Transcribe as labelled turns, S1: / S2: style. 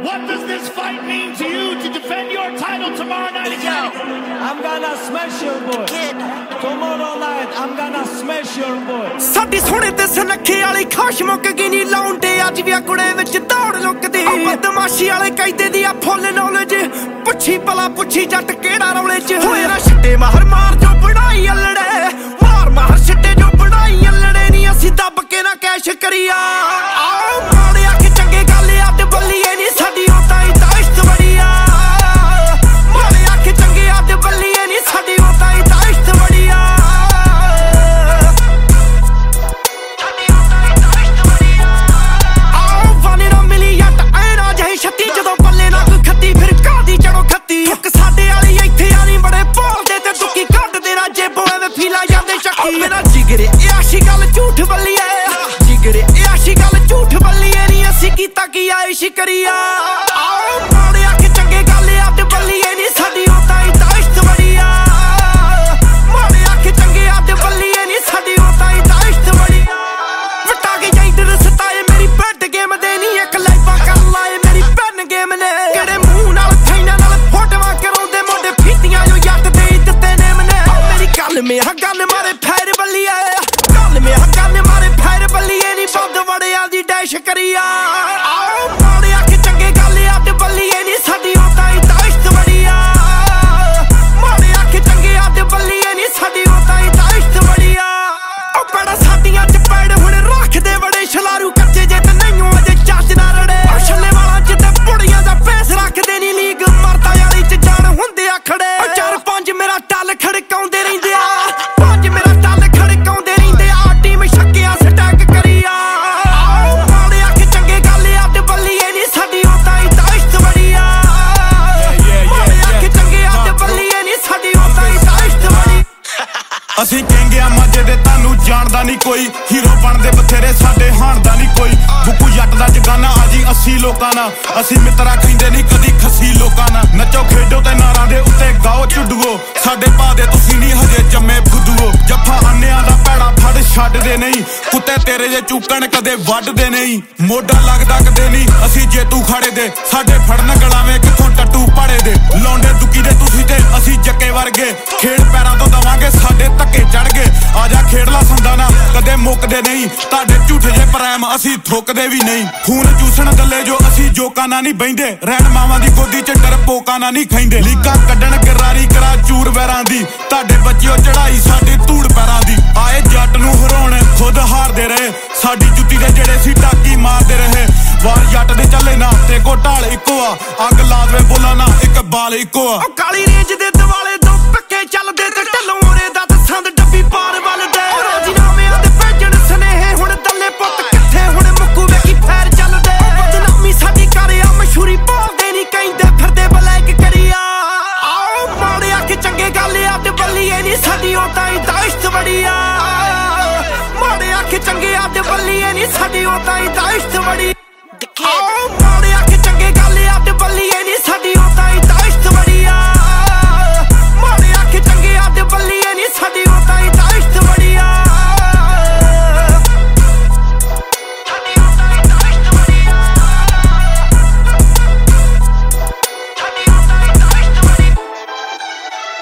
S1: What does this fight mean to you to defend your title tomorrow night again?
S2: I'm gonna smash your boy. Tomorrow night I'm gonna smash your boy.
S3: ਸਾਡੀ ਸੋਹਣੇ ਤੇ ਸਨੱਖੇ ਵਾਲੀ ਖਾਸ਼ ਮੁੱਕ ਗਈ ਨੀ ਲਾਉਂਦੇ ਅੱਜ ਵੀ ਕੁੜੇ ਵਿੱਚ ਦੌੜ ਲੁਕਦੀ ਬਦਮਾਸ਼ੀ ਵਾਲੇ ਕਾਇਦੇ ਦੀ ਆ ਫੁੱਲ ਨੌਲੇਜ ਪੁੱਛੀ ਭਲਾ ਪੁੱਛੀ ਜੱਟ ਕਿਹੜਾ ਰੌਲੇ ਚ ਹੋਏ ਨਾ ਛੱਡੇ ਮਾਰ ਮਾਰ ਜੋ ਬਣਾਈ ਅਲੜੇ ਮਾਰ ਮਾਰ ਛੱਡੇ ਜੋ ਬਣਾਈ ਅਲੜੇ ਨੀ ਅਸੀਂ ਦੱਬ ਕੇ ਨਾ ਕੈਸ਼ ਕਰੀਆ ਆਓ ਮਾੜਿਆ ਕਿ ਚੰਗੇ ਗੱਲ ਅੱਡ ਬੱਲੀਏ ਨੀ ਸਾਡੀ ਉਹ ਤਾਂ ਇਸ਼ਤ ਬੜੀਆ ਮਾੜਿਆ ਕਿ ਚੰਗੇ ਅੱਡ ਬੱਲੀਏ ਨੀ ਸਾਡੀ ਉਹ ਤਾਂ ਇਸ਼ਤ ਬੜੀਆ ਆਓ ਵਾਲੇ ਨਾ ਮਿਲੀ ਜੱਟ ਐ ਨਾ ਜਹੀ ਛੱਤੀ ਜਦੋਂ ਪੱਲੇ ਨਾ ਕੋਈ ਖੱਤੀ ਫਿਰ ਕਾਦੀ ਚੜੋ ਖੱਤੀ ਇੱਕ ਸਾਡੇ ਵਾਲੀ ਇੱਥੇ ਆਣੀ ਬੜੇ ਬੋਲਦੇ ਤੇ ਦੁੱਕੀ ਕੱਢ ਦੇਣਾ ਜੇਬੋਂ ਐਵੇਂ ਫੀਲਾ ਜਾਂਦੇ ਚੱਕੀ ਮੇਰਾ ਜਿਗਰੇ ਇਹ ਆਸ਼ੀ ਗੱਲ ਝੂਠ ਬੱਲੀਏ ਜਿਗਰੇ ਇਹ ਆਸ਼ੀ ਗੱਲ ਝੂਠ ਬੱਲੀਏ ਨੀ ਅਸੀਂ ਕੀਤਾ ਕੀ ਆਇਸ਼ ਕਰੀਆ ਆਓ ਮਾੜਿਆ ਕਿ ਚੰਗੇ ਗੱਲ ਅੱਡ ਬੱਲੀਏ ਨੀ ਸਾਡੀ ਉਹ ਤਾਂ ਇਸ਼ਤ ਬੜੀਆ ਮਾੜਿਆ ਕਿ ਚੰਗੇ ਅੱਡ ਬੱਲੀਏ ਨੀ ਸਾਡੀ ਉਹ ਤਾਂ ਇਸ਼ਤ ਬੜੀਆ ਵਟਾ ਕੇ ਜਾਈਦਰ ਸਤਾਏ ਮੇਰੀ ਬੈਡ ਗੇਮ ਦੇ ਨੀ ਇੱਕ ਲਾਈਫਾ ਕਰ ਲਾਏ ਮੇਰੀ ਪੈਨ ਗੇਮ ਨੇ ਕਿਹੜੇ ਮੂੰਹ ਨਾਲ ਥੈਨਾਂ ਨਾਲ ਫੋਟੋਆਂ ਕਰਾਉਂਦੇ ਮੋਢੇ ਫੀਤੀਆਂ ਜੋ ਜੱਟ ਦੇ ਦਿੱਤੇ ਨੇ ਮਨੇ ਮੇਰੀ ਗੱਲ ਮੇਰਾ ਗੱਲ ਮਾਰੇ ਫੈਰ ਬੱਲੀਏ ਗੱਲ ਮੇਰਾ ਗੱਲ ਮਾਰੇ ਫੈਰ ਬੱਲੀਏ ਨੀ ਬੰਦ ਵੜਿਆਂ ਦੀ ਡੈਸ਼ ਕਰੀਆ ਆਓ ਮਾੜਿਆ ਕਿ ਚੰਗੇ ਗੱਲ ਅੱਡ ਬੱਲੀਏ ਨੀ ਸਾਡੀ ਉਹ ਤਾਂ ਇਸ਼ਤ ਬੜੀਆ ਮਾੜਿਆ ਕਿ ਚੰਗੇ ਅੱਡ ਬੱਲੀਏ ਨੀ ਸਾਡੀ ਉਹ ਤਾਂ ਇਸ਼ਤ ਬੜੀਆ ਉਹ ਬੜਾ ਸਾਡੀਆਂ ਚ ਪੈੜ ਹੁਣ ਰੱਖਦੇ ਬੜੇ ਛਲਾਰੂ ਕੱਚੇ ਜੇ ਤੇ ਨਹੀਂ ਅਜੇ ਚੱਜ ਨਾ ਰੜੇ ਛੱਲੇ ਵਾਲਾ ਜਿੱਤੇ ਪੁੜੀਆਂ ਦਾ ਫੇਸ ਰੱਖਦੇ ਨੀ ਲੀਗ ਮਰਦਾ ਵਾਲੀ ਚ ਜਾਣ ਹੁੰਦੇ ਆ ਖੜੇ ਉਹ 4-5 ਮੇਰਾ ਟੱਲ ਖੜਕਾਉਂਦੇ ਰਹਿੰਦੇ ਆ 5 ਮੇਰਾ ਟੱਲ ਖੜਕਾਉਂਦੇ ਰਹਿੰਦੇ ਆ ਟੀਮ ਛੱਕਿਆ ਸਟੈਕ ਕਰੀਆ ਆਓ ਮਾੜਿਆ ਕਿ ਚੰਗੇ ਗੱਲ ਅੱਡ ਬੱਲੀਏ ਨੀ ਸਾਡੀ ਉਹ ਤਾਂ ਇਸ਼ਤ ਬੜੀਆ ਮਾੜਿਆ ਕਿ ਚੰਗੇ ਅੱਡ ਬੱਲੀਏ ਨੀ ਸਾਡੀ ਉਹ ਤਾਂ ਇਸ਼ਤ ਬੜੀ
S4: ਅਸੀਂ ਕਹਿੰਗੇ ਆ ਮਾਝੇ ਦੇ ਤੁਹਾਨੂੰ ਜਾਣਦਾ ਨਹੀਂ ਕੋਈ ਹੀਰੋ ਬਣਦੇ ਬਥੇਰੇ ਸਾਡੇ ਹਾਣਦਾ ਨਹੀਂ ਕੋਈ ਬੁੱਕੂ ਜੱਟ ਦਾ ਜਗਾਨਾ ਆਜੀ 80 ਲੋਕਾਂ ਨਾਲ ਅਸੀਂ ਮਿੱਤਰਾ ਕਹਿੰਦੇ ਨਹੀਂ ਕਦੀ ਖੱਸੀ ਲੋਕਾਂ ਨਾਲ ਨੱਚੋ ਖੇਡੋ ਤੇ ਨਾਰਾਂ ਦੇ ਉੱਤੇ ਗਾਓ ਝੁੱਡੂਓ ਸਾਡੇ ਭਾ ਦੇ ਤੁਸੀਂ ਨਹੀਂ ਹਜੇ ਜੰਮੇ ਫੁੱਦੂਓ ਜੱਫਾ ਅੰਨਿਆਂ ਦਾ ਭੈੜਾ ਫੜ ਛੱਡਦੇ ਨਹੀਂ ਕੁੱਤੇ ਤੇਰੇ ਜੇ ਚੂਕਣ ਕਦੇ ਵੱਢਦੇ ਨਹੀਂ ਮੋਢਾ ਲੱਗਦਾ ਕਦੇ ਨਹੀਂ ਅਸੀਂ ਜੇਤੂ ਖਾੜੇ ਦੇ ਸਾਡੇ ਫੜਨ ਗਲਾਵੇਂ ਕਿੱਥੋਂ ਟੱਟੂ ਪਾੜੇ ਦੇ ਲੌਂਡੇ ਦੁੱਕੀ ਦੇ ਤੁਸੀਂ ਤੇ ਅਸੀਂ ਜੱਕੇ ਵਰਗੇ ਖੇਡ ਪੈਰਾਂ ਤੋਂ ਦਵਾਂਗੇ ਸਾਡੇ ਧੱਕੇ ਚੜ ਗਏ ਆਜਾ ਖੇਡਲਾ ਸੰਦਾ ਨਾ ਕਦੇ ਮੁੱਕਦੇ ਨਹੀਂ ਤੁਹਾਡੇ ਝੂਠੇ ਜੇ ਪ੍ਰੈਮ ਅਸੀਂ ਥੁੱਕਦੇ ਵੀ ਨਹੀਂ ਖੂਨ ਚੂਸਣ ਗੱਲੇ ਜੋ ਅਸੀਂ ਜੋਕਾਂ ਨਾਲ ਨਹੀਂ ਬਹਿੰਦੇ ਰਹਿਣ ਮਾਵਾਂ ਦੀ ਗੋਦੀ ਚ ਡਰਪੋਕਾਂ ਨਾਲ ਨਹੀਂ ਖੈਂਦੇ ਲੀਕਾਂ ਕੱਢਣ ਗਰਾਰੀ ਕਰਾ ਚੂਰ ਵੈਰਾਂ ਦੀ ਤੁਹਾਡੇ ਬੱਚਿਓ ਚੜਾਈ ਸਾਡੀ ਧੂੜ ਪੈਰਾਂ ਦੀ ਆਏ ਜੱਟ ਨੂੰ ਹਰਾਉਣ ਖੁਦ ਹਾਰਦੇ ਰਹੇ ਸਾਡੀ ਜੁੱਤੀ ਦੇ ਜਿਹੜੇ ਸੀ ਟਾਕੀ ਮਾਰਦੇ ਰਹੇ ਵਾਰ ਜੱਟ ਦੇ ਚੱਲੇ ਨਾ ਤੇ ਕੋ ਢਾਲ ਇੱਕੋ ਆ ਅੱਗ ਲਾ ਦੇਵੇ ਬੋਲਾਂ ਨਾ ਇੱਕ ਬਾਲ ਇੱਕੋ ਆ
S3: ਕਾਲੀ ਰੇਂਜ ਦੇ ਦਿਵਾਲੇ ਦੋ ਪੱਕੇ ਚੱਲਦੇ ਤੇ ਢਲੋਰੇ ਦਾ ਦਸੰਦ ਡੱਬੀ ਪਾਰ ਵੱਲਦੇ ਰਾਜੀਨਾਮਿਆਂ ਦੇ ਭੇਜਣ ਸਨੇਹੇ ਹੁਣ ਦੱਲੇ ਪੁੱਤ ਕਿੱਥੇ ਹੁਣ ਮੁੱਕੂ ਵੇਖੀ ਫੈਰ ਚੱਲਦੇ ਬਦਨਾਮੀ ਸਾਡੀ ਕਰਿਆ ਮਸ਼ਹੂਰੀ ਬੋਲਦੇ ਨਹੀਂ ਕਹਿੰਦੇ ਫਿਰਦੇ ਬਲੈਕ ਕਰੀਆ ਆਓ ਮਾੜਿਆ ਕਿ ਚੰਗੇ ਗੱਲ ਅੱਡ ਬੱਲੀਏ ਨੀ ਸਾਡੀ ਉਹ ਤਾਂ ਇਸ਼ਤ ਬੜੀਆ ਮਾੜਿਆ ਕਿ ਚੰਗੇ ਅੱਡ ਬੱਲੀਏ ਨੀ ਸਾਡੀ ਉਹ ਤਾਂ ਇਸ਼ਤ ਬੜੀ